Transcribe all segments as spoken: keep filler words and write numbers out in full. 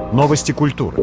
Новости культуры.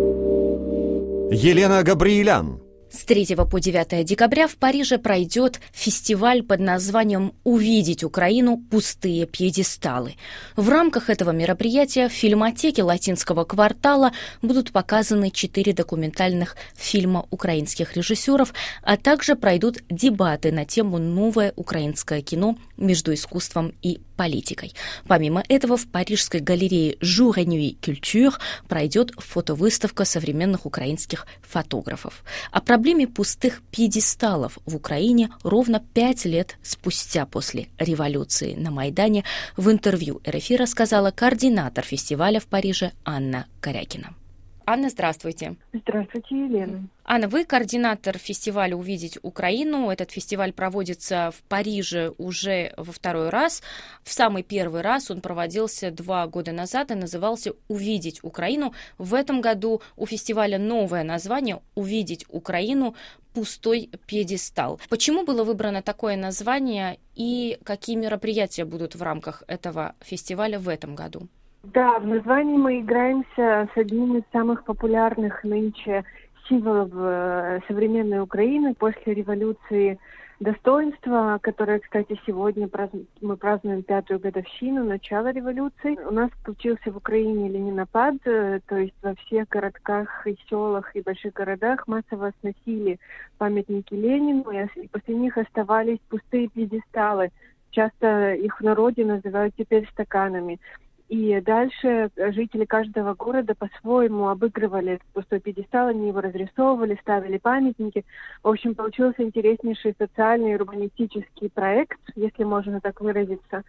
Елена Габриелян. С третьего по девятое декабря в Париже пройдет фестиваль под названием «Увидеть Украину. Пустые пьедесталы». В рамках этого мероприятия в фильмотеке Латинского квартала будут показаны четыре документальных фильма украинских режиссеров, а также пройдут дебаты на тему «Новое украинское кино между искусством и политикой». Помимо этого, в Парижской галерее Jour et Nuit Culture пройдет фотовыставка современных украинских фотографов. О проблеме пустых пьедесталов в Украине ровно пять лет спустя после революции на Майдане в интервью эр эф и рассказала координатор фестиваля в Париже Анна Корякина. Анна, здравствуйте. Здравствуйте, Елена. Анна, вы координатор фестиваля «Увидеть Украину». Этот фестиваль проводится в Париже уже во второй раз. В самый первый раз он проводился два года назад и назывался «Увидеть Украину». В этом году у фестиваля новое название «Увидеть Украину. Пустой пьедестал». Почему было выбрано такое название и какие мероприятия будут в рамках этого фестиваля в этом году? Да, в названии мы играемся с одним из самых популярных нынче символов современной Украины после революции достоинства, которая, кстати, сегодня мы празднуем пятую годовщину начала революции. У нас случился в Украине ленинопад, то есть во всех городках и селах и больших городах массово сносили памятники Ленину, и после них оставались пустые пьедесталы. Часто их в народе называют теперь стаканами. И дальше жители каждого города по-своему обыгрывали этот пустой пьедестал, они его разрисовывали, ставили памятники. В общем, получился интереснейший социальный и урбанистический проект, если можно так выразиться.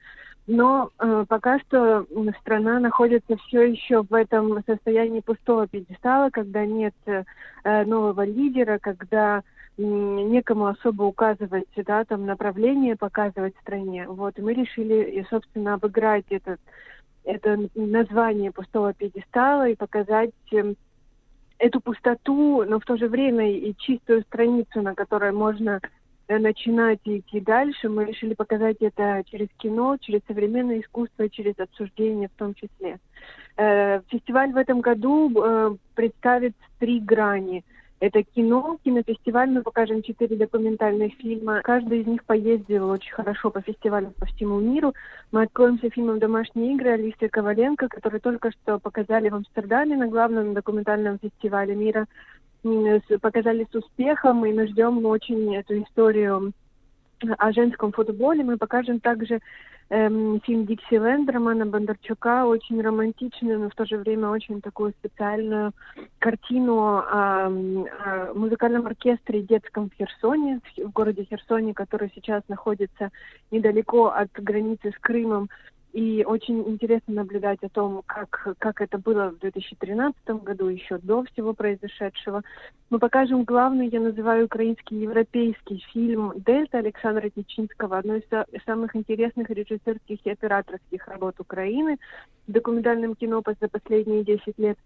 Но э, пока что страна находится все еще в этом состоянии пустого пьедестала, когда нет э, нового лидера, когда э, некому особо указывать, да, там, направление, показывать стране. Вот, и мы решили, и, собственно, обыграть этот это название пустого пьедестала и показать э, эту пустоту, но в то же время и чистую страницу, на которой можно э, начинать и идти дальше. Мы решили показать это через кино, через современное искусство и через обсуждение в том числе. Э, фестиваль в этом году э, представит три грани. Это кино, кинофестиваль, мы покажем четыре документальных фильма. Каждый из них поездил очень хорошо по фестивалю по всему миру. Мы откроемся фильмом «Домашние игры» Алисы Коваленко, который только что показали в Амстердаме на главном документальном фестивале мира. Показали с успехом, и мы ждем очень эту историю о женском футболе. Мы покажем также эм, фильм «Диксиленд» Романа Бондарчука, очень романтичную, но в то же время очень такую специальную картину о, о музыкальном оркестре детском в Херсоне, в городе Херсоне, который сейчас находится недалеко от границы с Крымом. И очень интересно наблюдать о том, как, как это было в две тысячи тринадцатом году, еще до всего произошедшего. Мы покажем главный, я называю, украинский европейский фильм «Дельта» Александра Тичинского, одной из самых интересных режиссерских и операторских работ Украины в документальном кино за последние десять лет.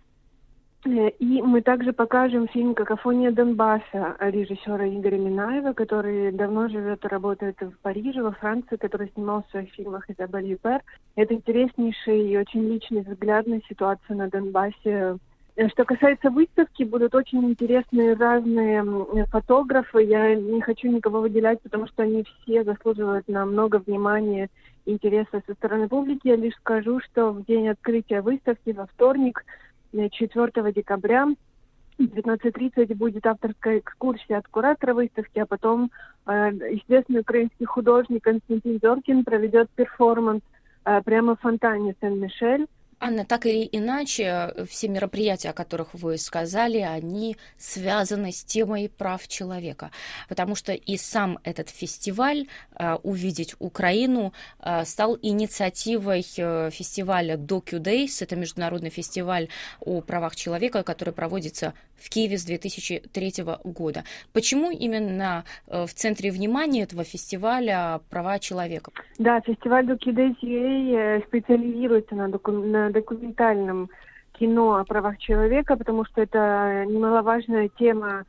И мы также покажем фильм «Какофония Донбасса» режиссера Игоря Минаева, который давно живет и работает в Париже, во Франции, который снимал в своих фильмах «Изабель Юпер». Это интереснейший и очень личный взгляд на ситуацию на Донбассе. Что касается выставки, будут очень интересные разные фотографы. Я не хочу никого выделять, потому что они все заслуживают на много внимания и интереса со стороны публики. Я лишь скажу, что в день открытия выставки, во вторник, четвёртого декабря, в девятнадцать тридцать будет авторская экскурсия от куратора выставки, а потом э, известный украинский художник Константин Зоркин проведет перформанс э, прямо в фонтане Сен-Мишель. Анна, так или иначе, все мероприятия, о которых вы сказали, они связаны с темой прав человека, потому что и сам этот фестиваль «Увидеть Украину» стал инициативой фестиваля DocuDays, это международный фестиваль о правах человека, который проводится в Киеве с две тысячи третьего года. Почему именно в центре внимания этого фестиваля права человека? Да, фестиваль DocuDays специализируется на, доку- на документальном кино о правах человека, потому что это немаловажная тема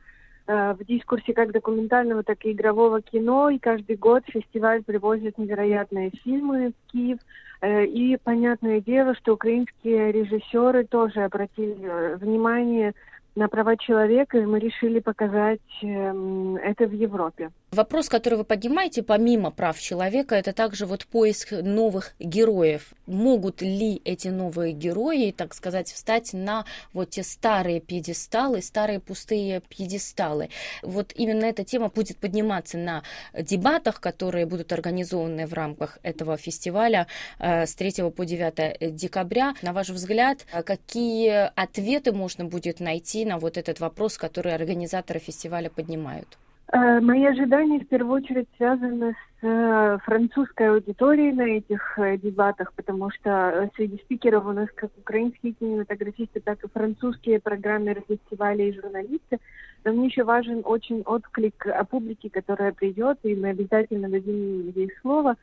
в дискурсе как документального, так и игрового кино. И каждый год фестиваль привозит невероятные фильмы в Киев. И понятное дело, что украинские режиссеры тоже обратили внимание на права человека, и мы решили показать это в Европе. Вопрос, который вы поднимаете, помимо прав человека, это также вот поиск новых героев. Могут ли эти новые герои, так сказать, встать на вот те старые пьедесталы, старые пустые пьедесталы? Вот именно эта тема будет подниматься на дебатах, которые будут организованы в рамках этого фестиваля с третьего по девятое декабря. На ваш взгляд, какие ответы можно будет найти на вот этот вопрос, который организаторы фестиваля поднимают? Мои ожидания в первую очередь связаны с французской аудиторией на этих дебатах, потому что среди спикеров у нас как украинские кинематографисты, так и французские программеры фестиваля и журналисты. Но мне еще важен очень отклик о публике, которая придет, и мы обязательно дадим ей слово.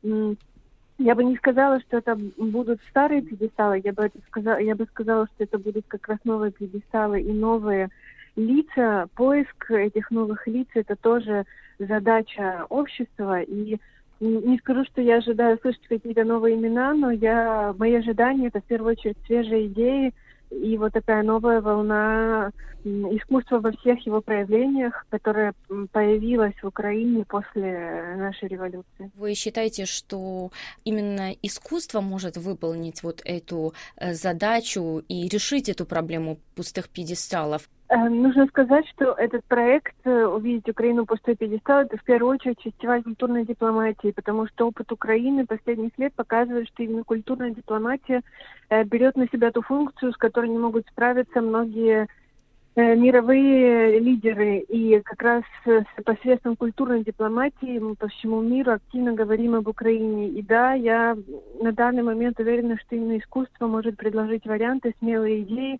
Я бы не сказала, что это будут старые пьедесталы, я бы, это сказала, я бы сказала, что это будут как раз новые пьедесталы и новые лица. Поиск этих новых лиц – это тоже задача общества. И не скажу, что я ожидаю слышать какие-то новые имена, но я, мои ожидания – это в первую очередь свежие идеи и вот такая новая волна искусства во всех его проявлениях, которая появилась в Украине после нашей революции. Вы считаете, что именно искусство может выполнить вот эту задачу и решить эту проблему пустых пьедесталов? Нужно сказать, что этот проект «Увидеть Украину. Пустой пьедестал» — это в первую очередь фестиваль культурной дипломатии, потому что опыт Украины последних лет показывает, что именно культурная дипломатия берет на себя ту функцию, с которой не могут справиться многие мировые лидеры. И как раз посредством культурной дипломатии мы по всему миру активно говорим об Украине. И да, я на данный момент уверена, что именно искусство может предложить варианты, смелые идеи,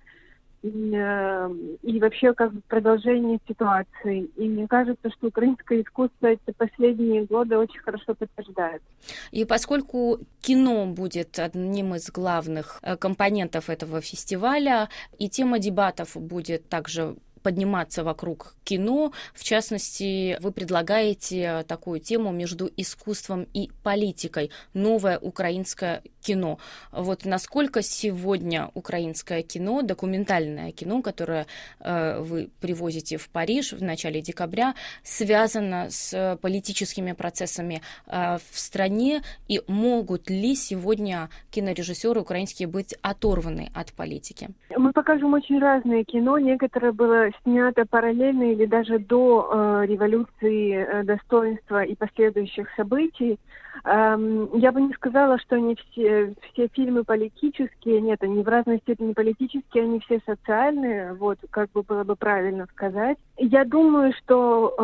и вообще как бы продолжение ситуации. И мне кажется, что украинское искусство эти последние годы очень хорошо подтверждает. И поскольку кино будет одним из главных компонентов этого фестиваля, и тема дебатов будет также подниматься вокруг кино. В частности, вы предлагаете такую тему между искусством и политикой. Новое украинское кино. Вот насколько сегодня украинское кино, документальное кино, которое э, вы привозите в Париж в начале декабря, связано с политическими процессами э, в стране, и могут ли сегодня кинорежиссеры украинские быть оторваны от политики? Мы покажем очень разное кино. Некоторое было снято параллельно или даже до э, революции э, достоинства и последующих событий. Эм, я бы не сказала, что они все, все фильмы политические. Нет, они в разной степени политические, они все социальные. Вот, как бы было бы правильно сказать. Я думаю, что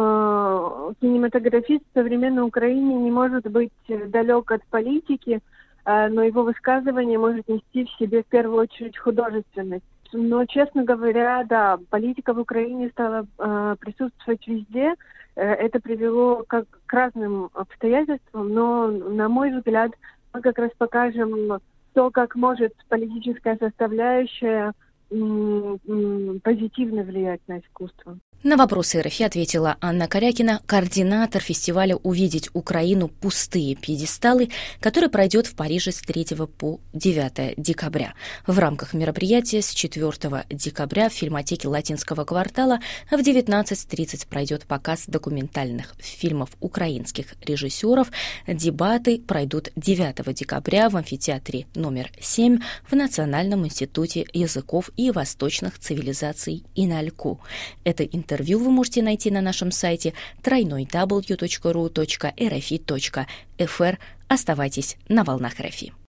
э, кинематографист в современной Украине не может быть далек от политики, э, но его высказывание может нести в себе в первую очередь художественность. Но, честно говоря, да, политика в Украине стала э, присутствовать везде. Э, это привело как к разным обстоятельствам, но, на мой взгляд, мы как раз покажем то, как может политическая составляющая м- м- позитивно влиять на искусство. На вопросы эр эф и ответила Анна Корякина, координатор фестиваля «Увидеть Украину. Пустые пьедесталы», который пройдет в Париже с третьего по девятое декабря. В рамках мероприятия с четвёртого декабря в фильмотеке Латинского квартала в девятнадцать тридцать пройдет показ документальных фильмов украинских режиссеров. Дебаты пройдут девятого декабря в амфитеатре номер семь в Национальном институте языков и восточных цивилизаций ИНАЛЬКО. Это интервью вы можете найти на нашем сайте дабл ю дабл ю дабл ю точка ру точка эр эф и точка эф эр. Оставайтесь на волнах эр эф и.